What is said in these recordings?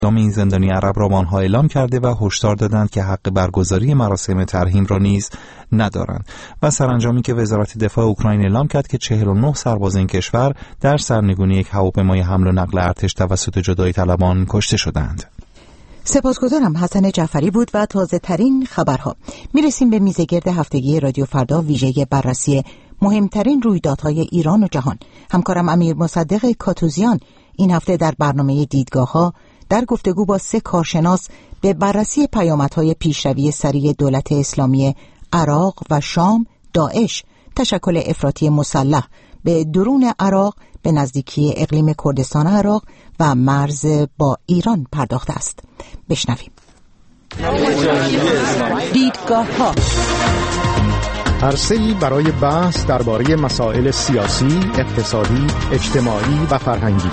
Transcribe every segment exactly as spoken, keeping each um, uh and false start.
اعدام این زندانی عرب را با آنها اعلام کرده و هشدار دادند که حق برگزاری مراسم ترحیم را نیز ندارند. و سرانجامی که وزارت دفاع اوکراین اعلام کرد که چهل و نه سرباز این کشور در سرنگونی یک هواپیمای حمل و نقل ارتش توسط جدایی طلبان کشته شدند. سپاسگزارم. حسن جعفری بود و تازه ترین خبرها. میرسیم به میزگرد هفتگی رادیو فردا، ویژه بررسی مهمترین رویدادهای ایران و جهان. همکارم امیر مصدق کاتوزیان این هفته در برنامه دیدگاه‌ها در گفتگو با سه کارشناس به بررسی پیامدهای پیشروی سریع دولت اسلامی عراق و شام، داعش، تشکل افراطی مسلح به درون عراق به نزدیکی اقلیم کردستان عراق و مرز با ایران پرداخته است. بشنویم. دیدگاه‌ها. عرصه‌ای برای بحث درباره مسائل سیاسی، اقتصادی، اجتماعی و فرهنگی.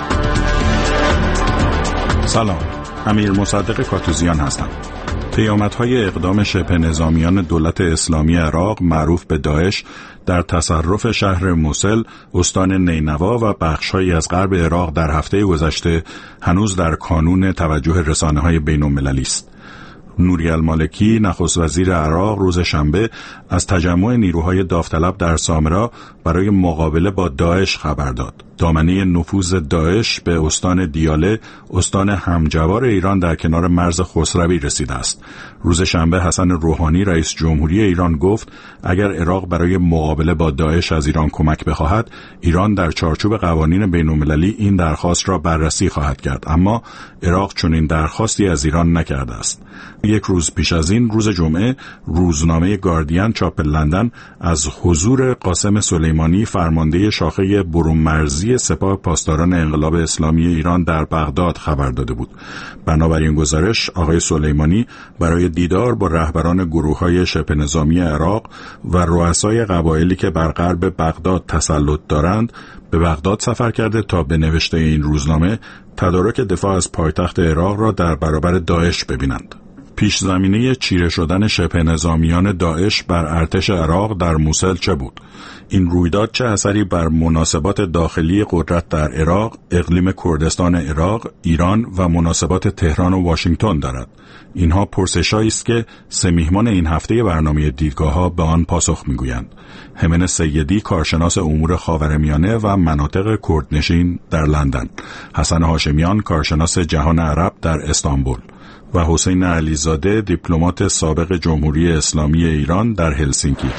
سلام، امیر مصدق کاتوزیان هستم. پیامدهای اقدام شبه نظامیان دولت اسلامی عراق معروف به داعش در تصرف شهر موصل، استان نینوا و بخش‌هایی از غرب عراق در هفته گذشته هنوز در کانون توجه رسانه‌های بین‌المللی است. نوری المالکی، نخست وزیر عراق، روز شنبه از تجمع نیروهای داوطلب در سامرا برای مقابله با داعش خبر داد. دامنه نفوذ داعش به استان دیاله، استان همجوار ایران در کنار مرز خسروی رسیده است. روز شنبه حسن روحانی، رئیس جمهوری ایران، گفت اگر عراق برای مقابله با داعش از ایران کمک بخواهد، ایران در چارچوب قوانین بین‌المللی این درخواست را بررسی خواهد کرد، اما عراق چنین درخواستی از ایران نکرده است. یک روز پیش از این، روز جمعه، روزنامه گاردین چاپ لندن از حضور قاسم سلیمانی، فرمانده شاخه برون مرزی سپاه پاسداران انقلاب اسلامی ایران در بغداد خبر داده بود. بنابراین گزارش، آقای سلیمانی برای دیدار با رهبران گروه‌های شبه نظامی عراق و رؤسای قبایلی که بر غرب بغداد تسلط دارند به بغداد سفر کرده تا به نوشته این روزنامه تدارک دفاع از پایتخت عراق را در برابر داعش ببینند. پیش زمینه چیره شدن شبه نظامیان داعش بر ارتش عراق در موصل چه بود؟ این رویداد چه اثری بر مناسبات داخلی قدرت در عراق، اقلیم کردستان عراق، ایران و مناسبات تهران و واشنگتن دارد؟ اینها پرسش‌هایی است که سه میهمان این هفته برنامه دیدگاه‌ها به آن پاسخ می‌گویند. همن سیدی، کارشناس امور خاورمیانه و مناطق کردنشین در لندن، حسن هاشمیان، کارشناس جهان عرب در استانبول و حسین علیزاده، دیپلمات سابق جمهوری اسلامی ایران در هلسینکی.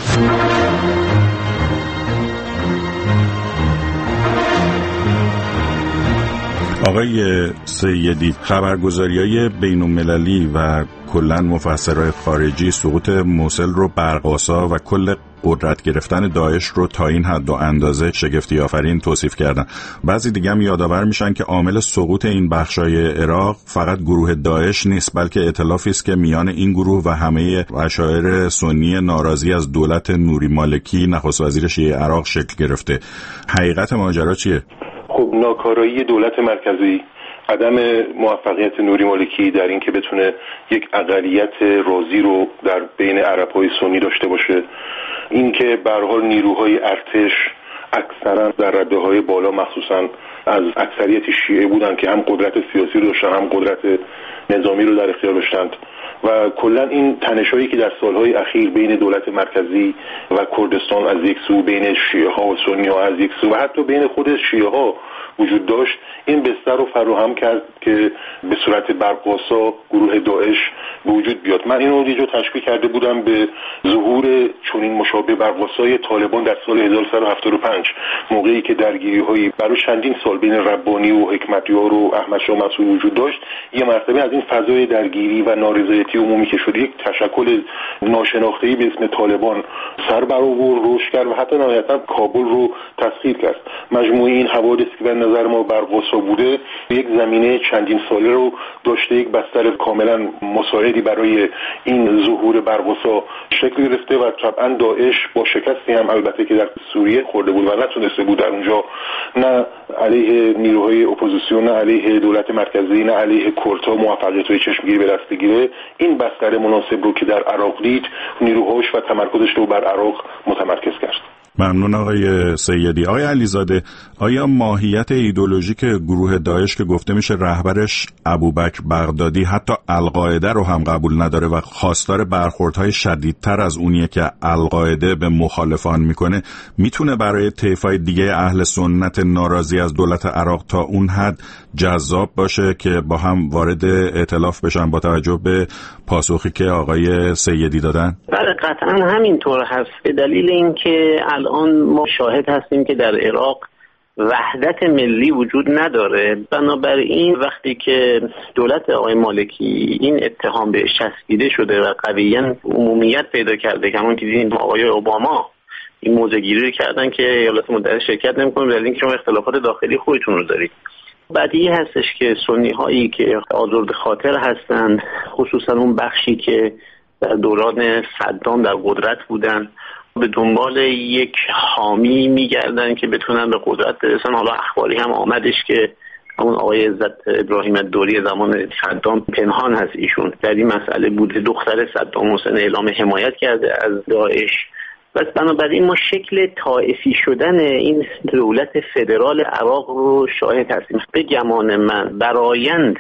آقای سیدی، خبرگزاری‌های بین‌المللی و کلاً مفسرهای خارجی سقوط موصل رو برق‌آسا و کل قدرت گرفتن داعش رو تا این حد و اندازه شگفتی آفرین توصیف کردن. بعضی دیگه هم یادآور میشن که عامل سقوط این بخشای عراق فقط گروه داعش نیست، بلکه ائتلافی است که میان این گروه و همه اشاعره سنی ناراضی از دولت نوری مالکی، نخست وزیر شیعه عراق، شکل گرفته. حقیقت ماجرا چیه؟ خب ناکارایی دولت مرکزی، عدم موفقیت نوری مالکی در این که بتونه یک اقلیت راضی رو در بین عرب‌های سنی داشته باشه، این که به هر حال نیروهای ارتش اکثرا در رده‌های بالا مخصوصا از اکثریت شیعه بودن که هم قدرت سیاسی رو داشتن هم قدرت نظامی رو در اختیار داشتند و کلا این تنش‌هایی که در سالهای اخیر بین دولت مرکزی و کردستان از یک سو، بین شیعه ها و سنی ها از یک سو و حتی بین خود شیعه ها وجود داشت، این بستر رو فراهم کرد که به صورت برق‌آسا گروه داعش به وجود بیاد. من اینو یه جا تشبیه کرده بودم به ظهور چنین مشابه برق‌آسای طالبان در سال هزار و سیصد و هفتاد و پنج، موقعی که درگیری‌هایی برای چندین سال بین ربانی و حکمتیار و احمد شاه مسعود وجود داشت. یه مرتبه از این فضای درگیری و نارضایتی عمومی که شد، یک تشکل ناشناخته‌ای به اسم طالبان سر برآورد، رشد کرد و حتی نهایتاً کابل رو تسخیر کرد. مجموعه این حوادثی که به نظر ما برق‌آسا بوده، یک زمینه چندین ساله رو داشته، یک بستر کاملا مساعدی برای این ظهور برق‌آسا شکل گرفته و طبعا داعش با شکستی هم البته که در سوریه خورده بود و نتونسته بود در اونجا نه علیه نیروهای اپوزیسیون، نه علیه دولت مرکزی، نه علیه کردها موفقیت‌های چشمگیری به دست بگیره، این بستر مناسب رو که در عراق دید، نیروهاش و تمرکزش رو بر عراق متمرکز کرد. ممنون آقای سیدی. آقای علیزاده، آیا ماهیت ایدئولوژیک گروه داعش که گفته میشه رهبرش ابوبکر بغدادی حتی القاعده رو هم قبول نداره و خواستار برخوردهای شدیدتر از اونیه که القاعده به مخالفان میکنه، میتونه برای طیفای دیگه اهل سنت ناراضی از دولت عراق تا اون حد جذاب باشه که با هم وارد ائتلاف بشن با توجه به پاسخی که آقای سیدی دادن؟ بله قطعا همینطور هست، به دلیل اینکه الان ما شاهد هستیم که در عراق وحدت ملی وجود نداره. بنابراین وقتی که دولت آقای مالکی این اتهام بهش چسبیده شده و قویاً عمومیت پیدا کرده، همون که دیدیم آقای اوباما این موضع‌گیری رو کردن که ایالات متحده شرکت نمی‌کنه به دلیل اینکه شما اختلافات داخلی خودتون رو دارید. بدیهی هستش که سنی هایی که آزرده خاطر هستند، خصوصا اون بخشی که در دوران صدام در قدرت بودن، به دنبال یک حامی میگردن که بتونن به قدرت برسن. حالا اخباری هم آمدش که همون آقای عزت ابراهیم الدوری زمان صدام پنهان هست، ایشون در این مسئله بوده، دختر صدام حسین اعلام حمایت کرده از داعش. بس بنابراین ما شکل طائفی شدن این دولت فدرال عراق رو شاهد هستیم. به گمان من برآیند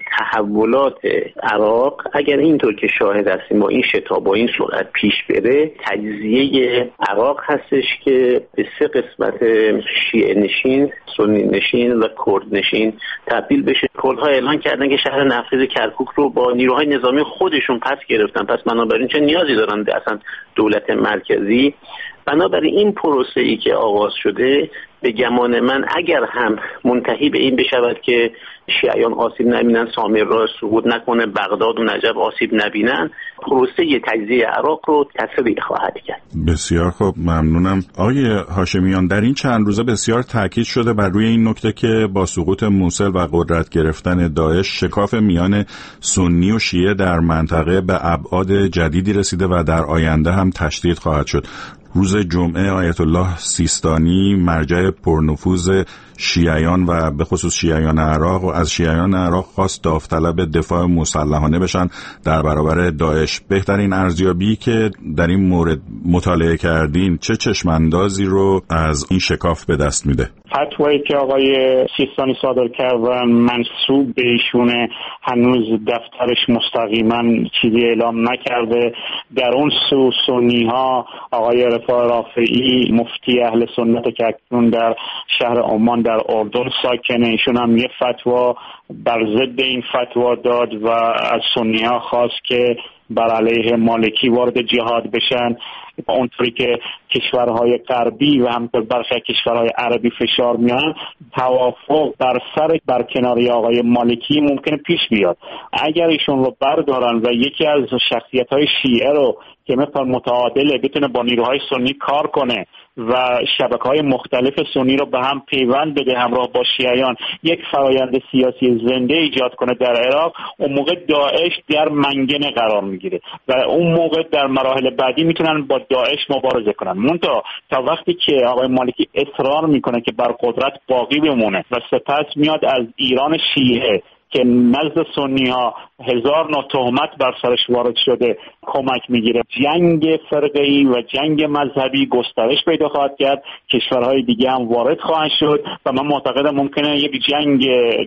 تحولات عراق اگر اینطور که شاهد هستیم با این شتاب با این سرعت پیش بره، تجزیه عراق هستش که به سه قسمت شیعه نشین، سنی نشین و کرد نشین تبدیل بشه. کردها اعلان کردن که شهر نفیذ کرکوک رو با نیروهای نظامی خودشون پس گرفتن، پس بنابراین چه نیازی دارن به اصلا دولت مرکزی؟ بنابراین این پروسه ای که آغاز شده به گمان من اگر هم منتهی به این بشود که شیعیان آسیب نبینن، سامرا سقوط نکنه، بغداد و نجف آسیب نبینن، پروسه تجزیه عراق رو تسریع خواهد کرد. بسیار خوب، ممنونم. آقای هاشمیان، در این چند روزه بسیار تاکید شده بر روی این نکته که با سقوط موصل و قدرت گرفتن داعش شکاف میان سنی و شیعه در منطقه به ابعاد جدیدی رسیده و در آینده هم تشدید خواهد شد. روز جمعه آیت الله سیستانی، مرجع پرنفوذ شیعیان و به خصوص شیعیان عراق و از شیعیان عراق خواست داوطلب دفاع مسلحانه بشن در برابر داعش. بهترین ارزیابی که در این مورد مطالعه کردین چه چشماندازی رو از این شکاف به دست میده؟ فتوایی که آقای سیستانی صادر کردن منسوب به ایشونه، هنوز دفترش مستقیما چیزی اعلام نکرده. در اون سو سنی ها آقای رفاع رافعی مفتی اهل سنت که اکنون در شهر عمان در اردن ساکنه، ایشون هم یه فتوا بر ضد این فتوا داد و از سنی ها خواست که بر علیه مالکی وارد جهاد بشن. اونطوری که کشورهای غربی و همینطور برخی کشورهای عربی فشار میان، توافق بر سر برکناری آقای مالکی ممکنه پیش بیاد. اگر ایشون رو بردارن و یکی از شخصیت‌های شیعه رو که مثلا متعادله بتونه با نیروهای سنی کار کنه و شبکه‌های مختلف سنی رو به هم پیوند بده همراه با شیعیان، یک فرایند سیاسی زنده ایجاد کنه در عراق، اون موقع داعش در منگنه قرار میگیره و اون موقع در مراحل بعدی میتونن با داعش مبارزه کنن. منتها تا وقتی که آقای مالکی اصرار میکنه که بر قدرت باقی بمونه و سپس میاد از ایران شیعه که نزد سنی ها هزار نوع تهمت بر سرش وارد شده کمک میگیره، جنگ فرقه‌ای و جنگ مذهبی گسترش پیدا خواهد کرد، کشورهای دیگه هم وارد خواهند شد و من معتقدم ممکنه یک جنگ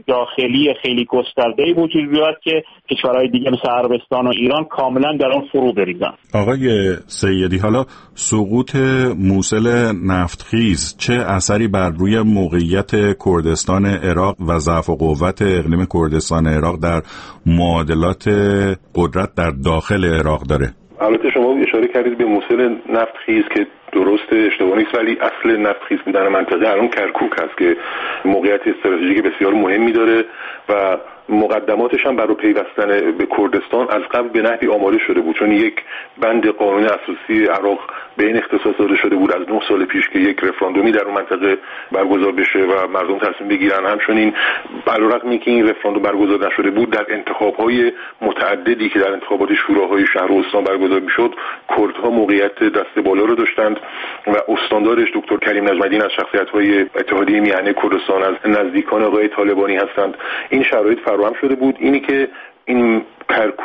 داخلی خیلی گسترده‌ای وجود بیاد که کشورهای دیگه مثل عربستان و ایران کاملا در اون فرو بریزن. آقای سیدی، حالا سقوط موصل نفتخیز چه اثری بر روی موقعیت کردستان عراق و ضعف و قوت اقلیم کردستان عراق در معادلات قدرت در داخل عراق داره؟ البته شما اشاره کردید به موصل نفتخیز که درست اشتباه نیست، ولی اصل نفتخیز بودن منطقه الان کرکوک هست که موقعیت استراتژیک بسیار مهمی داره و مقدماتش هم برای پیوستن به کردستان از قبل به نحوی آماده شده بود، چون یک بند قانون اساسی عراق به این اختصاص داده شده بود از نه سال پیش که یک رفراندومی در اون منطقه برگزار بشه و مردم تصمیم بگیرن. همچنین علیرغم اینکه این رفراندوم برگزار نشده بود، در انتخاب‌های متعددی که در انتخابات شوراهای شهر و استان برگزار میشد، کردها موقعیت دست بالا رو داشتند و استاندارش دکتر کریم نجم‌الدین از شخصیت‌های اتحادیه میهنه کردستان، از نزدیکان آقای طالبانی هستند. این شرایط فراهم شده بود. اینی که این کرکوک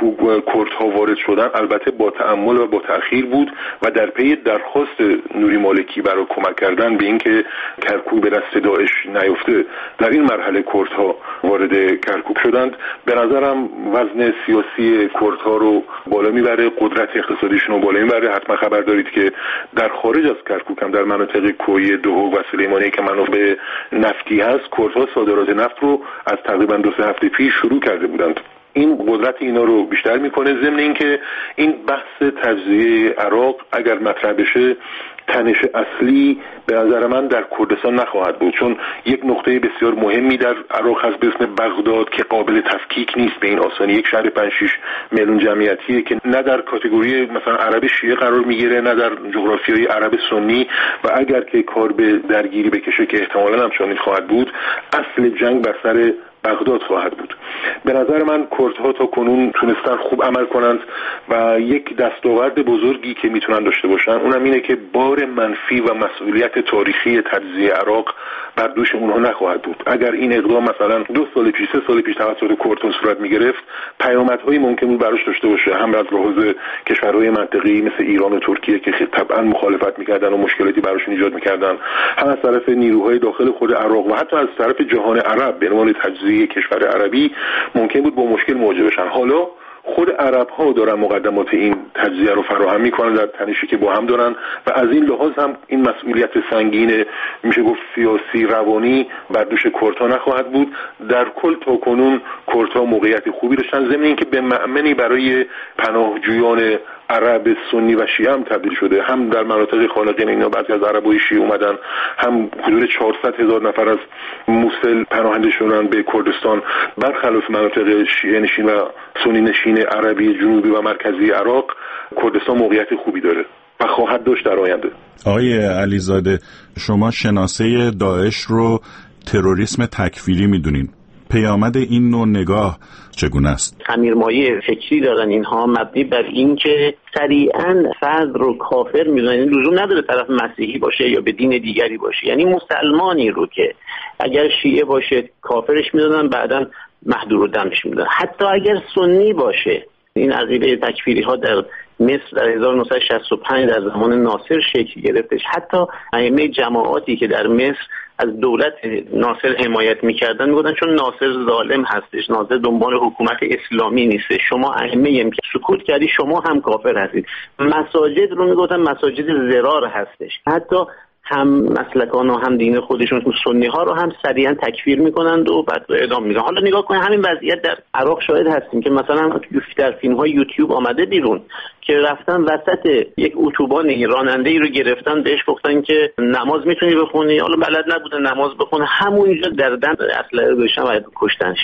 کرکوک کردها وارد شدن البته با تأمل و با تأخیر بود و در پی درخواست نوری مالکی برای کمک کردن به اینکه کرکوک به دست داعش نیفته در این مرحله کردها وارد کرکوک شدند. به نظرم وزن سیاسی کردها رو بالا میبره، قدرت اقتصادیشون رو بالا میبره. حتما خبر دارید که در خارج از کرکوک هم در مناطق کوی، دوحق و سلیمانی که منابع نفتی هست، کردها صادرات نفت رو از تقریبا دو سه هفته پیش شروع کرده بودند. این قدرت اینا رو بیشتر میکنه. ضمن اینکه این بحث تجزیه عراق اگر مطرح بشه تنش اصلی به نظر من در کردستان نخواهد بود، چون یک نقطه بسیار مهمی در عراق هست به اسم بغداد که قابل تفکیک نیست به این آسانی. یک شهر پنج شش میلیون جمعیتیه که نه در کاتگوری مثلا عرب شیعه قرار میگیره نه در جغرافیای عرب سنی و اگر که کار به درگیری بکشه که احتمالاً هم چنین خواهد بود، اصل جنگ بر سر بغداد خواهد بود. به نظر من کردها تا کنون تونستن خوب عمل کنند و یک دستاورد بزرگی که میتونن داشته باشن اونم اینه که بار منفی و مسئولیت تاریخی تجزیه عراق بر دوش اونها نخواهد بود. اگر این اقدام مثلا دو سال پیش سه سال پیش توسط کردها صورت میگرفت، پیامدهایی ممکن بود براش داشته باشه، هم از لحاظ کشورهای منطقه‌ای مثل ایران و ترکیه که طبعا مخالفت میکردن و مشکلاتی براشون ایجاد میکردن، هم از طرف نیروهای داخل خود عراق و حتی از طرف جهان عرب به عنوان تجزیه کشور عربی ممکن بود با مشکل مواجه بشن. حالا خود عرب ها دارن مقدمات این تجزیه رو فراهم میکنن در تنشی که با هم دارن و از این لحاظ هم این مسئولیت سنگین میشه گفت سیاسی روانی بر دوش کردها نخواهد بود. در کل تا کنون کردها موقعیت خوبی داشتن، ضمن اینکه به مأمنی برای پناهجویان عرب سنی و شیعه هم تبدیل شده. هم در مناطق خانقین اینا بعضی از عربای شیعه اومدن، هم حدود چهارصد هزار نفر از موصل پناهنده شدن به کردستان. برخلاف مناطق شیعه نشین و سنی نشین عربی جنوبی و مرکزی عراق، کردستان موقعیت خوبی داره و خواهد داشت در آینده. آقای علیزاده، شما شناسه داعش رو تروریسم تکفیری میدونین. پیامد این نوع نگاه چگونه است؟ خمیرمایه فکری دارن اینها مبنی بر این که سریعاً فرد رو کافر میدونن. این لزوم نداره طرف مسیحی باشه یا به دین دیگری باشه، یعنی مسلمانی رو که اگر شیعه باشه کافرش میدونن، بعداً محدور دمش میدونن. حتی اگر سنی باشه، این عقیده تکفیری ها در مصر در هزار و نهصد و شصت و پنج در زمان ناصر شکل گرفتش. حتی ائمه جماعاتی که در مصر از دولت ناصر حمایت میکردن میگفتن چون ناصر ظالم هستش، ناصر دنبال حکومت اسلامی نیست، شما ائمه هم که سکوت کردی شما هم کافر هستید. مساجد رو میگفتن مساجد ضرار هستش. حتی هم مسلکان و هم دین خودشون سنی ها رو هم سریعا تکفیر میکنند و بعد اعدام میکنند. حالا نگاه کنید همین وضعیت در عراق شاهد هستیم که مثلا در فیلم های یوتیوب آمده بیرون که رفتن وسط یک اتوبان راننده‌ای رو گرفتن، بهش گفتن که نماز میتونی بخونی، حالا بلد نبوده نماز بخونه، همونجا در دم اسلحه گذاشتن و کشتنش.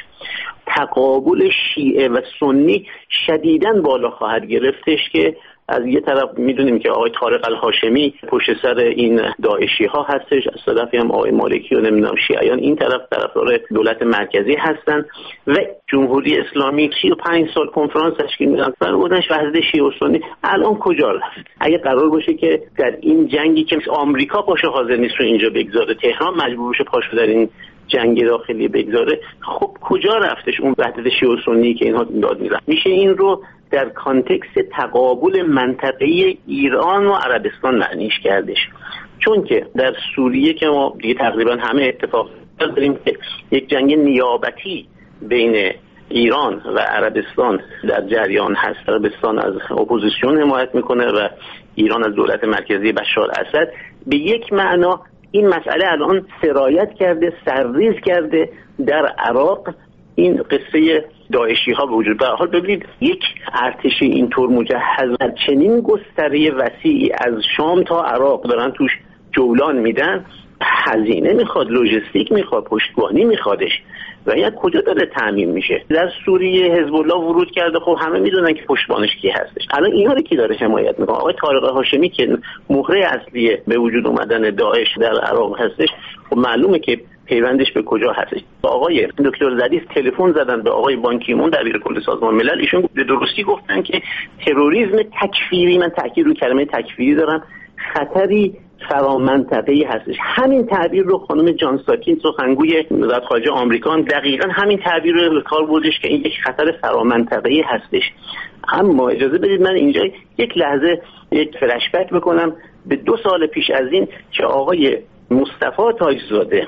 تقابل شیعه و سنی شدیداً بالا خواهد گرفتش که از یه طرف میدونیم که آقای طارق الهاشمی پشت سر این داعشی ها هستش، از طرفی هم آقای مالکی و نمیدونم شیعیان این طرف طرفدار دولت مرکزی هستن و جمهوری اسلامی سی و پنج سال کنفرانس تشکیل میدن فرمودنش وحدت شیعه و سنی. الان کجا رفت؟ اگه قرار باشه که در این جنگی که آمریکا پاشه حاضر نیست رو اینجا بگذاره، تهران مجبور بشه پاشو در این جنگ داخلی بگذاره، خب کجا رفتش اون وحدت شیعه و سنی که اینها داد میزنن؟ میشه این رو در کانتکست تقابل منطقه‌ای ایران و عربستان معنیش کردش. چون که در سوریه که ما دیگه تقریبا همه اتفاق داریم که یک جنگ نیابتی بین ایران و عربستان در جریان هست. عربستان از اپوزیسیون حمایت میکنه و ایران از دولت مرکزی بشار اسد. به یک معنا این مسئله الان سرایت کرده، سرریز کرده در عراق. این قصه داعشی ها به وجود به حال ببینید یک ارتش اینطور مجهز چنین گستره وسیعی از شام تا عراق دارن توش جولان میدن، هزینه میخواد، لوجستیک میخواد، پشتیبانی میخوادش و یا کجا داره تامین میشه؟ در سوریه حزب الله ورود کرده، خب همه میدونن که پشتیبانش کی هستش. الان اینا رو کی داره حمایت میکنه؟ آقای طارق هاشمی که مهره اصلی به وجود اومدن داعش در عراق هستش. خب معلومه که پیوندش به کجا هستش. آقای دکتر زدیس تلفن زدن به آقای بانکیمون دبیر کل سازمان ملل، ایشون به درستی گفتن که تروریسم تکفیری، من تاکید رو کلمه تکفیری دارم، خطری فرامنطقه‌ای هستش. همین تعبیر رو خانم جان ساکین سخنگوی وزارت خارجه آمریکا دقیقاً همین تعبیر رو به کار بردش که این یک خطر فرامنطقه‌ای هستش. اما اجازه بدید من اینجا یک لحظه یک فلش بک بکنم به دو سال پیش از این که آقای مصطفی تاج‌زاده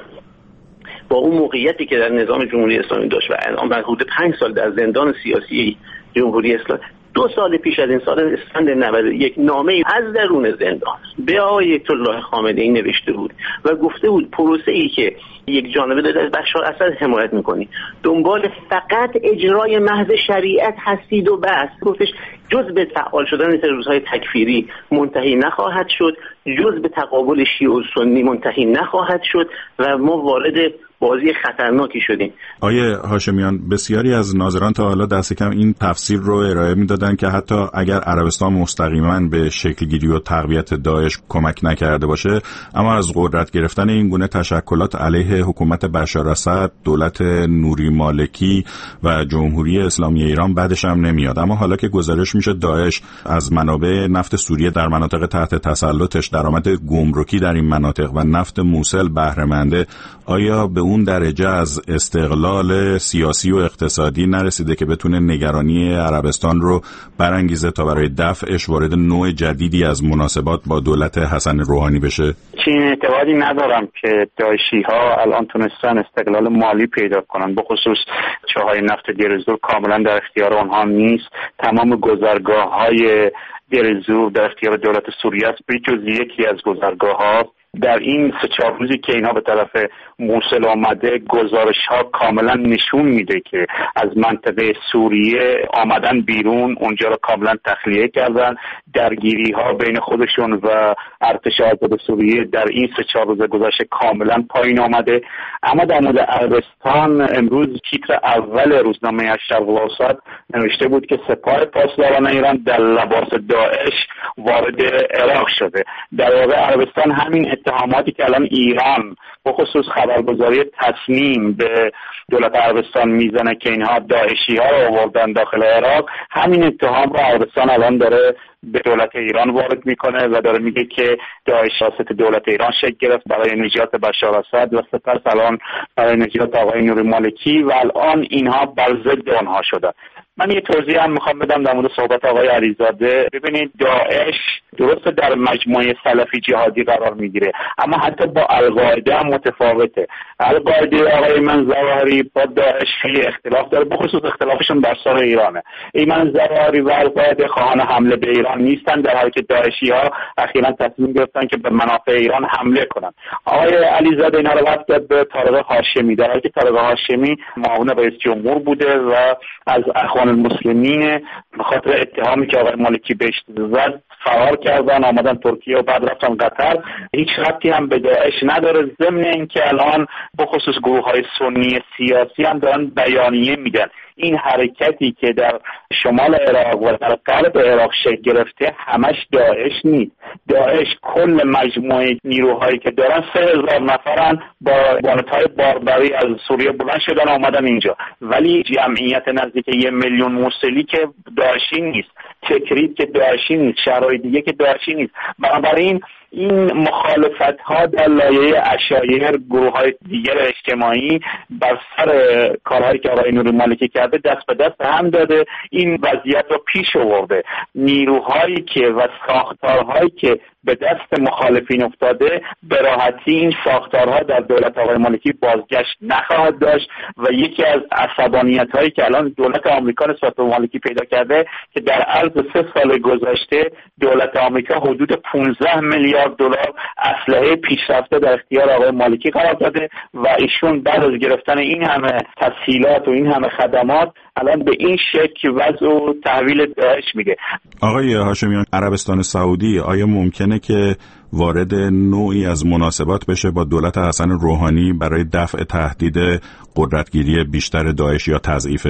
با اون موقعیتی که در نظام جمهوری اسلامی داشت و الان بعد حدود پنج سال در زندان سیاسی جمهوری اسلامی، دو سال پیش از این سال اسفند نود و یک نامه از درون زندان به آقای آیت الله خامنه‌ای نوشته بود و گفته بود پروسه‌ای که یک جانبه داره از بشار اسد حمایت می‌کنی، دنبال فقط اجرای محض شریعت هستید و بس. گفتش جز به فعال شدن تروریست‌های تکفیری منتهی نخواهد شد، جز به تقابل شیعه و سنی منتهی نخواهد شد و ما وارد بازی خطرناکی شدیم. آیه هاشمیان، بسیاری از ناظران تا حالا دست کم این تفسیر رو ارائه میدادن که حتی اگر عربستان مستقیما به شکلگیری و تقویت داعش کمک نکرده باشه، اما از قدرت گرفتن این گونه تشکلات علیه حکومت بشار اسد، دولت نوری مالکی و جمهوری اسلامی ایران بعدش هم نمیاد. اما حالا که گزارش میشه داعش از منابع نفت سوریه در مناطق تحت تسلطش، درآمد گمرکی در این مناطق و نفت موصل بهره منده، آیا به اون درجه از استقلال سیاسی و اقتصادی نرسیده که بتونه نگرانی عربستان رو برانگیزه تا برای دفعش وارد نوع جدیدی از مناسبات با دولت حسن روحانی بشه؟ چین اعتقادی ندارم که داعشی ها الان تونستن استقلال مالی پیدا کنن، به خصوص چاهای نفت دیرزور کاملا در اختیار آنها نیست. تمام گذرگاه های دیرزور در اختیار دولت سوریه است، به جز یکی از گذرگاه ها. در این سه چهار روزی که اینا به طرف موصل آمده، گزارش ها کاملا نشون میده که از منطقه سوریه آمدن بیرون، اونجا رو کاملا تخلیه کردن. درگیری ها بین خودشون و ارتش آزاد سوریه در این سه چهار روز گذشته کاملا پایین آمده. اما در مورد عربستان، امروز تیتر اول روزنامه الشرق الاوسط نوشته بود که سپاه پاسداران ایران در لباس داعش وارد عراق شده. در واقع عربستان همین اتهاماتی که الان ایران به خصوص خبرگزاری تصنیم به دولت عربستان میزنه که اینها داعشی ها رو آوردن داخل عراق، همین اتهام رو عربستان الان داره به دولت ایران وارد میکنه و داره میگه که داعش واسط دولت ایران شکل گرفت برای نجات بشار اسد و سپس الان برای نجات آقای نوری مالکی و الان اینها بر ضد آنها شدن. من یه توضیح هم میخوام بدم در مورد صحبت آقای علیزاده. ببینید، داعش درسته در مجموعه سلفی جهادی قرار میگیره، اما حتی با القاعده هم متفاوته. القاعده آقای ایمن ظواهری با داعش خیلی اختلاف داره، به خصوص اختلافشون بر سر ایرانه. ایمن ظواهری و القاعده خواهان حمله به ایران نیستن، در حالی که داعشی ها اخیراً تصمیم گرفتن که به منافع ایران حمله کنن. آقای علیزاده اینا رو وقت داد به طارق هاشمی، در حالی که طارق هاشمی معاون رئیس جمهور بوده و از اخوان المسلمین به خاطر اتهامی که آقای مالکی بهش زد فرار کردن، آمدن ترکیه و بعد رفتن قطر. هیچ ربطی هم به داعش نداره، ضمن اینکه الان به خصوص گروه‌های سنی سیاسی هم دارن بیانیه میدن. این حرکتی که در شمال عراق و در غرب عراق شکل گرفته همش داعش نیست. داعش کل مجموعه نیروهایی که دارن سه هزار نفرن، با بانت‌های باربری از سوریه بلند شدن آمدن اینجا، ولی جمعیت نزدیک یه میلیون موصلی که داعشی نیست، تکرید که داعشی نیست، شرایط دیگه که داعشی نیست. بنابراین این مخالفت ها در لایه عشایر، گروه های دیگر اجتماعی بر سر کارهایی که آقای نوری مالکی کرده دست به دست هم داده، این وضعیت رو پیش آورده. نیروهایی که و ساختارهایی که به دست مخالفین افتاده به راحتی این ساختارها در دولت آقای مالکی بازگشت نخواهد داشت و یکی از عصبانیت هایی که الان دولت آمریکا نسبت به مالکی پیدا کرده که در عرض سه سال گذشته دولت آمریکا حدود پانزده میلیارد دلار اسلحه پیشرفته در اختیار آقای مالکی قرار داده و ایشون بعد از گرفتن این همه تسهیلات و این همه خدمات الان به این شکل وضع و تحویل داعش میده. آقای هاشمیان، عربستان سعودی آیا ممکنه که وارد نوعی از مناسبات بشه با دولت حسن روحانی برای دفع تهدید قدرتگیری بیشتر داعش یا تضعیفش؟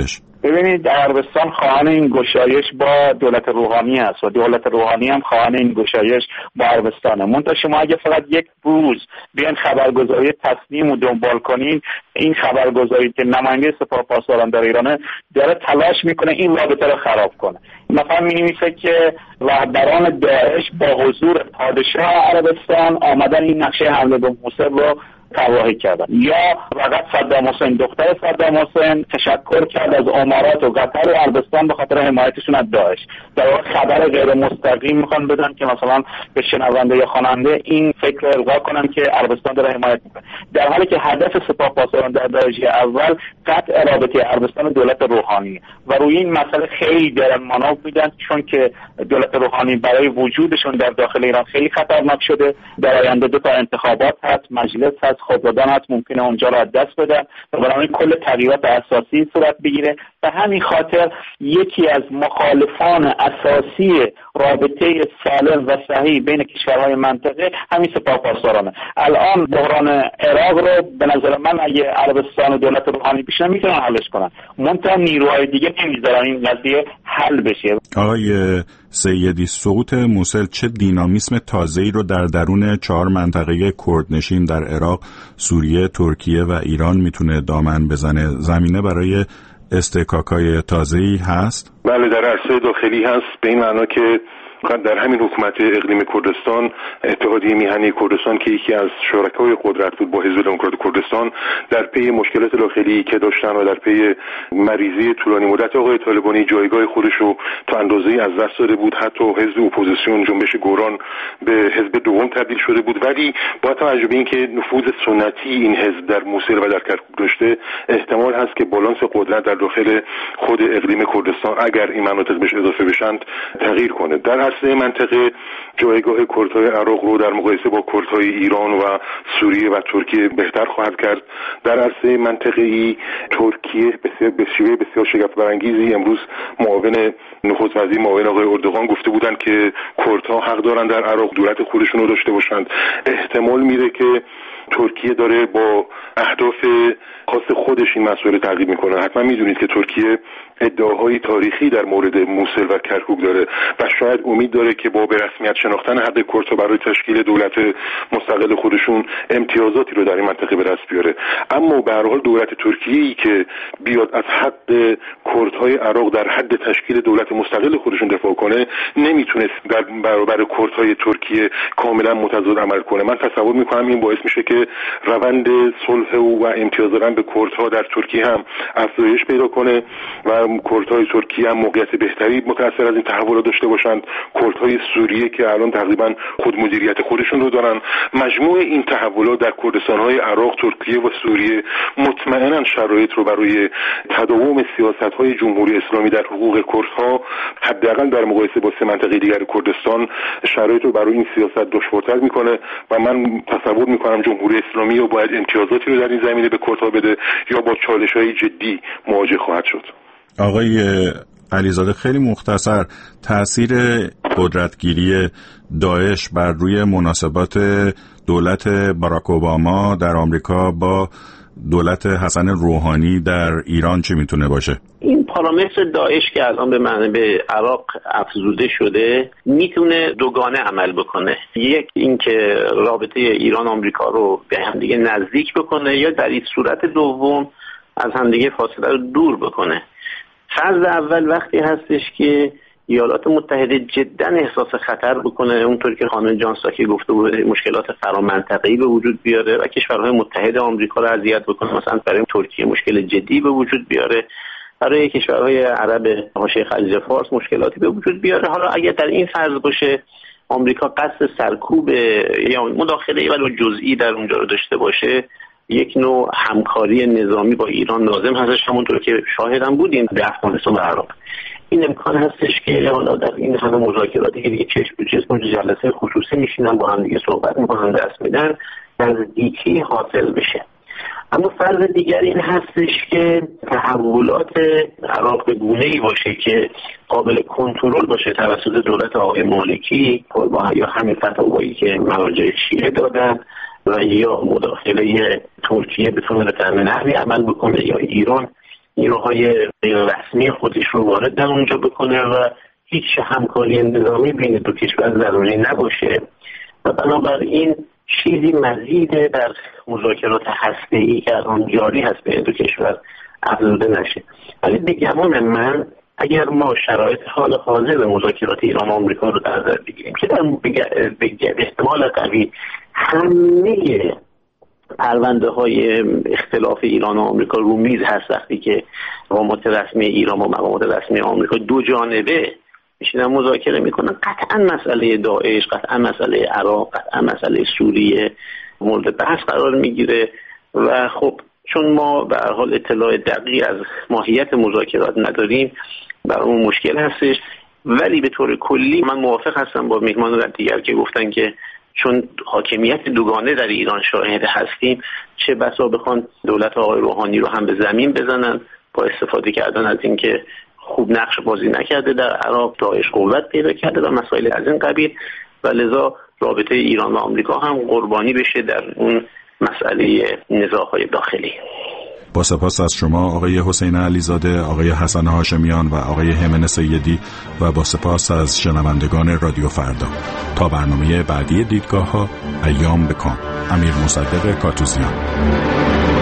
ببینید در عربستان خواهان این گشایش با دولت روحانی است و دولت روحانی هم خواهان این گشایش با عربستانه. منتها شما اگه فقط یک روز بیان خبرگزاری تصنیم رو دنبال کنین، این خبرگزاری که نماینده سپاه پاسداران در ایرانه داره تلاش میکنه این رابطه رو خراب کنه. مثلا می‌نویسه که رهبران داعش با حضور پادشاه عربستان آمدن این نقشه حمله به موصل رو طراحی کردن، یا فقط صدام حسین دختر صدام حسین تشکر کرد از امارات و قطر و عربستان به خاطر حمایتشون از داعش. در واقع خبر غیر مستقیم میخوان بدن که مثلا به شنونده یا خواننده این فکر رو القا کنن که عربستان داره حمایت میکنه، در حالی که هدف سپاه پاسداران در درجه اول قطع رابطه عربستان و دولت روحانی و روی این مسئله خیلی دارن مانور میدن، چون که دولت روحانی برای وجودشون در داخل ایران خیلی خطرناک شده. در آینده دو تا انتخابات هست، مجلس هست، خوددادان هست، ممکنه اونجا رو از دست بدن و بنابراین کل تغییرات اساسی صورت بگیره. به همین خاطر یکی از مخالفان اساسی رابطه سالم و صحیح بین کشورهای منطقه همین سپاه پاسدارانه. الان بحران عراق رو به نظر من اگه عربستان و دولت روحانی بشن میتونن حلش کنن، منتها نیروهای دیگه نمیذارن این قضیه حل بشه. آقای سیدی، سقوط موصل چه دینامیسم تازه‌ای رو در درون چهار منطقه کردنشین در عراق، سوریه، ترکیه و ایران میتونه دامن بزنه؟ زمینه برای استحقاق‌های تازه‌ای هست؟ بله، در عرصه داخلی هست، به این معنا که در همین حکومت اقلیم کردستان، اتحادیه میهنی کردستان که یکی از شرکای قدرت بود با حزب دموکرات کردستان، در پی مشکلات داخلی که داشتن و در پی مریضی طولانی مدت آقای طالبانی جایگاه خودش رو تا اندازه‌ای از دست داده بود. حتی حزب اپوزیسیون جنبش گوران به حزب دوم تبدیل شده بود. ولی با توجه به اینکه نفوذ سنتی این حزب در موصل و در کرکوک داشته، احتمال هست که بالانس قدرت در داخل خود اقلیم کردستان اگر این مناطق بهش اضافه بشن تغییر کنه. در عرصه منطقه جایگاه کردهای عراق رو در مقایسه با کردهای ایران و سوریه و ترکیه بهتر خواهد کرد. در عرصه منطقه‌ای ترکیه بسیار بسیار بسیار شگفت برانگیزی امروز معاون نخست وزیر معاون آقای اردوغان گفته بودند که کردها حق دارن در عراق دولت خودشون رو داشته باشند. احتمال میره که ترکیه داره با اهداف خاص خودش این مسئله تعقیب میکنه. حتما میدونید که ترکیه ادعاهای تاریخی در مورد موصل و کرکوک داره و شاید امید داره که با به رسمیت شناختن حق کردها برای تشکیل دولت مستقل خودشون امتیازاتی رو در این منطقه به دست بیاره. اما به هر حال دولت ترکیه‌ای که بیاد از حق کردهای عراق در حد تشکیل دولت مستقل خودشون دفاع کنه، نمیتونه در برابر کردهای ترکیه کاملا متضاد عمل کنه. من تصور میکنم این باعث میشه که روند صلح و امتیاز دادن به کردها در ترکیه هم افزایش پیدا کنه و کردهای ترکیه هم موقعیت بهتری متأثر از این تحولات داشته باشند. کردهای سوریه که الان تقریبا خود مدیریت خودشون رو دارن. مجموع این تحولات در کردستان‌های عراق، ترکیه و سوریه مطمئنا شرایط رو برای تداوم سیاست‌های جمهوری اسلامی در حقوق کردها، حداقل در مقایسه با سه منطقه دیگر کردستان، شرایط رو برای این سیاست دشوارتر میکنه و من تصور میکنم جمهوری اسلامی یا باید امتیازاتی رو در این زمینه به کردها بده یا با چالش‌های جدی مواجه خواهد شد. آقای علیزاده، خیلی مختصر، تأثیر قدرتگیری داعش بر روی مناسبات دولت باراک اوباما در آمریکا با دولت حسن روحانی در ایران چی میتونه باشه؟ این پارامتر داعش که الان به معنی به عراق افزوده شده میتونه دوگانه عمل بکنه. یک اینکه رابطه ایران آمریکا رو به هم دیگه نزدیک بکنه، یا در این صورت دوم از هم دیگه فاصله رو دور بکنه. فرض اول وقتی هستش که ایالات متحده جدا احساس خطر بکنه، اونطور که خانم جانساکی گفته بود مشکلات فرامنطقه‌ای به وجود بیاره و کشورهای متحد آمریکا رو اذیت بکنه، مثلا برای ترکیه مشکل جدی به وجود بیاره، برای کشورهای عرب حاشیه خلیج فارس مشکلاتی به وجود بیاره. حالا اگر در این فرض باشه آمریکا قصد سرکوب یا مداخله ولو جزئی در اونجا رو داشته باشه، یک نوع همکاری نظامی با ایران لازم هستش، همونطور که شاهدم بودیم در افغانستان و عراق. این امکان هستش که حالا در این همه مذاکراتی که دیگه چشم به چشم جلسه خصوصی میشینن با هم دیگه صحبت میکنن، دست میدن، نزدیکی حاصل بشه. اما فرض دیگر این هستش که تحولات عراق به گونه‌ای باشه که قابل کنترل باشه توسط دولت آقای مالکی یا همین فتاوایی که مراجع شیعه دادن و یا مداخله ترکیه بتونه به نحوی عمل بکنه یا ایران نیروهای غیر رسمی خودش رو وارد در اونجا بکنه و هیچ همکاری نظامی بین دو کشور ضروری نباشه و بنابراین چیزی مزید در مذاکرات هسته‌ای که الان جاری هست بین دو کشور افزوده نشه. ولی به گمان من اگر ما شرایط حال حاضر مذاکرات ایران و آمریکا رو در نظر بگیریم که در به احتمال قوی همه پرونده های اختلاف ایران و آمریکا رو میز هست، وقتی که مقامات رسمی ایران و مقامات رسمی آمریکا دو جانبه میشینن مذاکره میکنن، قطعا مسئله داعش، قطعا مسئله عراق، قطعا مسئله سوریه مورد بحث قرار میگیره و خب چون ما به هر حال اطلاع دقیق از ماهیت مذاکرات نداریم برامون مشکل هستش. ولی به طور کلی من موافق هستم با میهمانان دیگر که گفتن که چون حاکمیت دوگانه در ایران شاهد هستیم، چه بسا بخوان دولت آقای روحانی رو هم به زمین بزنن با استفاده کردن از اینکه خوب نقش بازی نکرده در عراق، داعش قوت پیدا کرده و مسائل از این قبیل و لذا رابطه ایران و آمریکا هم قربانی بشه در اون مسئله نزاع‌های داخلی. با سپاس از شما آقای حسین علیزاده، آقای حسن هاشمیان و آقای همن سیدی و با سپاس از شنوندگان رادیو فردا. تا برنامه بعدی دیدگاه‌ها، ایام بکام. امیر مصدق کاتوزیان.